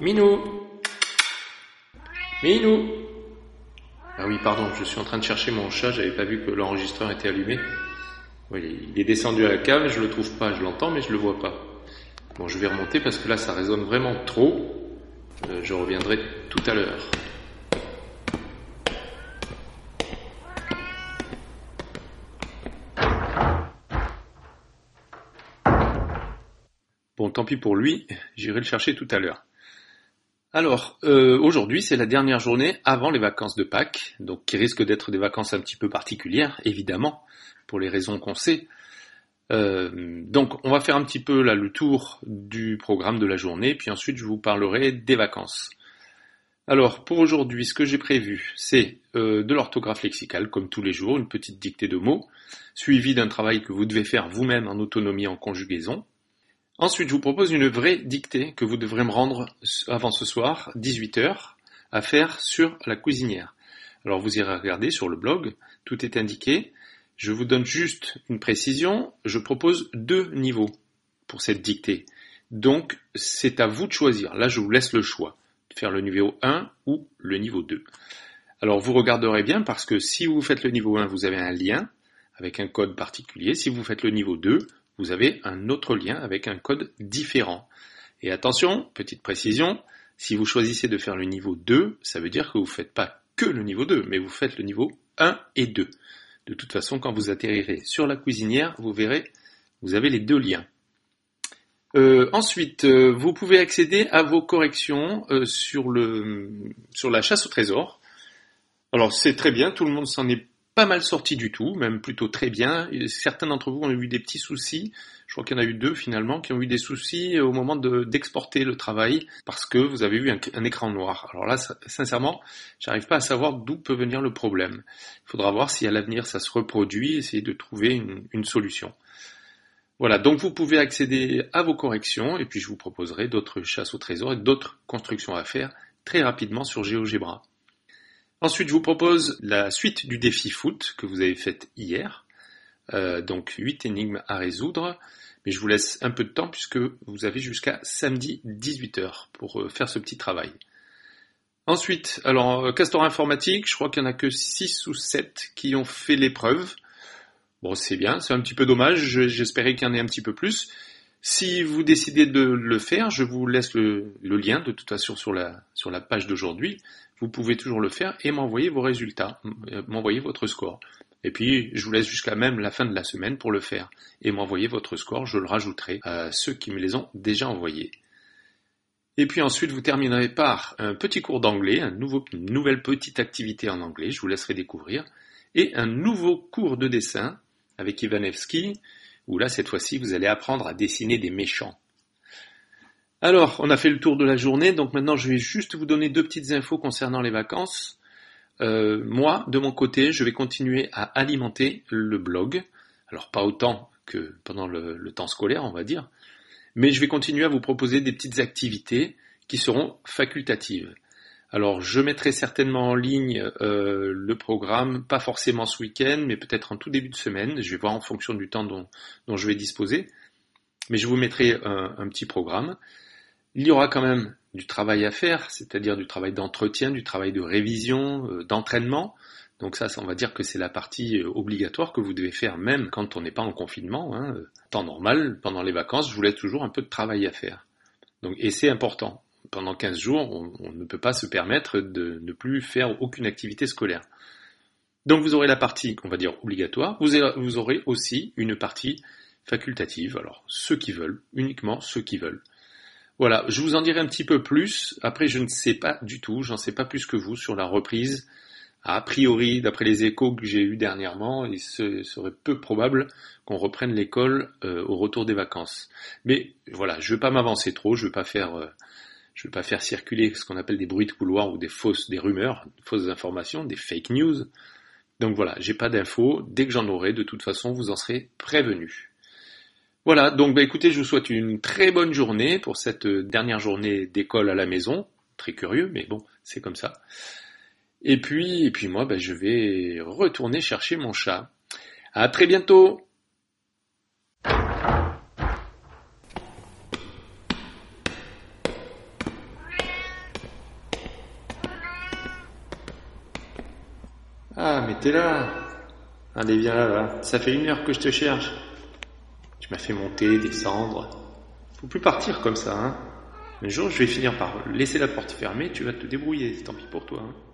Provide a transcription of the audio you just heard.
Minou! Minou! Ah oui, pardon, je suis en train de chercher mon chat, j'avais pas vu que l'enregistreur était allumé. Oui, il est descendu à la cave, je le trouve pas, je l'entends mais je le vois pas. Bon, je vais remonter parce que là ça résonne vraiment trop. Je reviendrai tout à l'heure. Bon, tant pis pour lui, j'irai le chercher tout à l'heure. Alors, aujourd'hui, c'est la dernière journée avant les vacances de Pâques, donc qui risquent d'être des vacances un petit peu particulières, évidemment, pour les raisons qu'on sait. Donc, on va faire un petit peu là le tour du programme de la journée, puis ensuite je vous parlerai des vacances. Alors, pour aujourd'hui, ce que j'ai prévu, c'est de l'orthographe lexicale, comme tous les jours, une petite dictée de mots, suivie d'un travail que vous devez faire vous-même en autonomie en conjugaison. Ensuite, je vous propose une vraie dictée que vous devrez me rendre avant ce soir, 18h, à faire sur la cuisinière. Alors, vous irez regarder sur le blog, tout est indiqué. Je vous donne juste une précision, je propose 2 niveaux pour cette dictée. Donc, c'est à vous de choisir. Là, je vous laisse le choix de faire le niveau 1 ou le niveau 2. Alors, vous regarderez bien parce que si vous faites le niveau 1, vous avez un lien avec un code particulier. Si vous faites le niveau 2, vous avez un autre lien avec un code différent. Et attention, petite précision, si vous choisissez de faire le niveau 2, ça veut dire que vous ne faites pas que le niveau 2, mais vous faites le niveau 1 et 2. De toute façon, quand vous atterrirez sur la cuisinière, vous verrez, vous avez les 2 liens. Ensuite, vous pouvez accéder à vos corrections sur la chasse au trésor. Alors c'est très bien, tout le monde s'en est pas mal sorti du tout, même plutôt très bien. Certains d'entre vous ont eu des petits soucis. Je crois qu'il y en a eu 2 finalement qui ont eu des soucis au moment d'exporter le travail parce que vous avez eu un écran noir. Alors là, sincèrement, j'arrive pas à savoir d'où peut venir le problème. Il faudra voir si à l'avenir ça se reproduit, essayer de trouver une solution. Voilà, donc vous pouvez accéder à vos corrections et puis je vous proposerai d'autres chasses au trésor et d'autres constructions à faire très rapidement sur GeoGebra. Ensuite, je vous propose la suite du défi foot que vous avez fait hier. Donc 8 énigmes à résoudre. Mais je vous laisse un peu de temps puisque vous avez jusqu'à samedi 18h pour faire ce petit travail. Ensuite, alors Castor Informatique, je crois qu'il n'y en a que 6 ou 7 qui ont fait l'épreuve. Bon, c'est bien, c'est un petit peu dommage, j'espérais qu'il y en ait un petit peu plus. Si vous décidez de le faire, je vous laisse le lien de toute façon sur la page d'aujourd'hui. Vous pouvez toujours le faire et m'envoyer vos résultats, m'envoyer votre score. Et puis, je vous laisse jusqu'à même la fin de la semaine pour le faire. Et m'envoyer votre score, je le rajouterai à ceux qui me les ont déjà envoyés. Et puis ensuite, vous terminerez par un petit cours d'anglais, une nouvelle petite activité en anglais, je vous laisserai découvrir, et un nouveau cours de dessin avec Ivanevski, où là, cette fois-ci, vous allez apprendre à dessiner des méchants. Alors, on a fait le tour de la journée, donc maintenant, je vais juste vous donner 2 petites infos concernant les vacances. Moi, de mon côté, je vais continuer à alimenter le blog. Alors, pas autant que pendant le temps scolaire, on va dire, mais je vais continuer à vous proposer des petites activités qui seront facultatives. Alors, je mettrai certainement en ligne le programme, pas forcément ce week-end, mais peut-être en tout début de semaine. Je vais voir en fonction du temps dont je vais disposer. Mais je vous mettrai un petit programme. Il y aura quand même du travail à faire, c'est-à-dire du travail d'entretien, du travail de révision, d'entraînement. Donc ça, on va dire que c'est la partie obligatoire que vous devez faire même quand on n'est pas en confinement. Temps normal, pendant les vacances, je vous laisse toujours un peu de travail à faire. Donc, et c'est important. Pendant 15 jours, on ne peut pas se permettre de ne plus faire aucune activité scolaire. Donc vous aurez la partie, on va dire, obligatoire. Vous aurez aussi une partie facultative. Alors, ceux qui veulent, uniquement ceux qui veulent. Voilà, je vous en dirai un petit peu plus. Après, je ne sais pas du tout, j'en sais pas plus que vous sur la reprise. A priori, d'après les échos que j'ai eus dernièrement, il serait peu probable qu'on reprenne l'école au retour des vacances. Mais voilà, je ne vais pas m'avancer trop, je ne vais pas faire circuler ce qu'on appelle des bruits de couloir ou des rumeurs, des fausses informations, des fake news. Donc voilà, j'ai pas d'infos. Dès que j'en aurai, de toute façon, vous en serez prévenus. Voilà, donc écoutez, je vous souhaite une très bonne journée pour cette dernière journée d'école à la maison. Très curieux, mais bon, c'est comme ça. Et puis moi, je vais retourner chercher mon chat. À très bientôt! Ah, mais t'es là. Allez, viens là, va. Ça fait 1 heure que je te cherche. Tu m'as fait monter, descendre. Faut plus partir comme ça, hein. Un jour, je vais finir par laisser la porte fermée, tu vas te débrouiller, tant pis pour toi, hein.